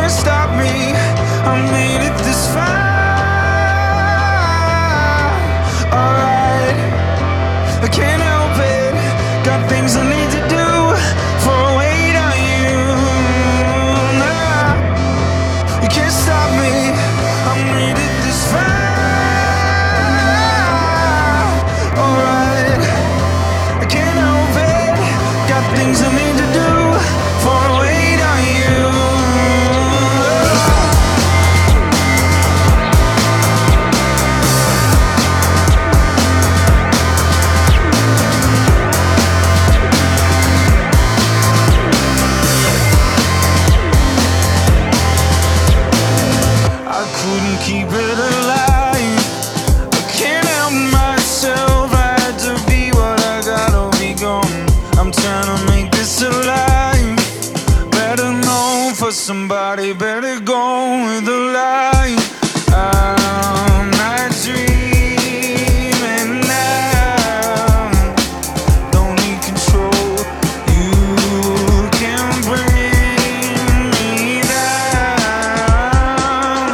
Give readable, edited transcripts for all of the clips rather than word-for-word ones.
can't stop me. I made it this far. Alright, I can't help it. Got things I need to do for a wait on you. Nah, you can't stop me. I made it this far. Alright, I can't help it. Got things I need to do for a wait on you. I couldn't keep it alive. I can't help myself. I had to be what I gotta be gone. I'm trying to make this alive. Better known for somebody. Better go with the light. I'm not dreaming now. Don't need control. You can bring me down.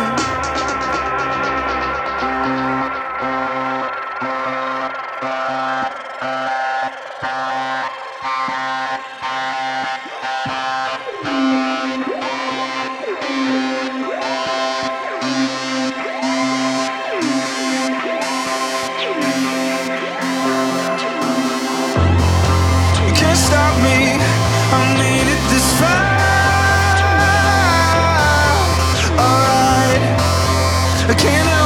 You can't stop me. I made it this far. Alright, I can't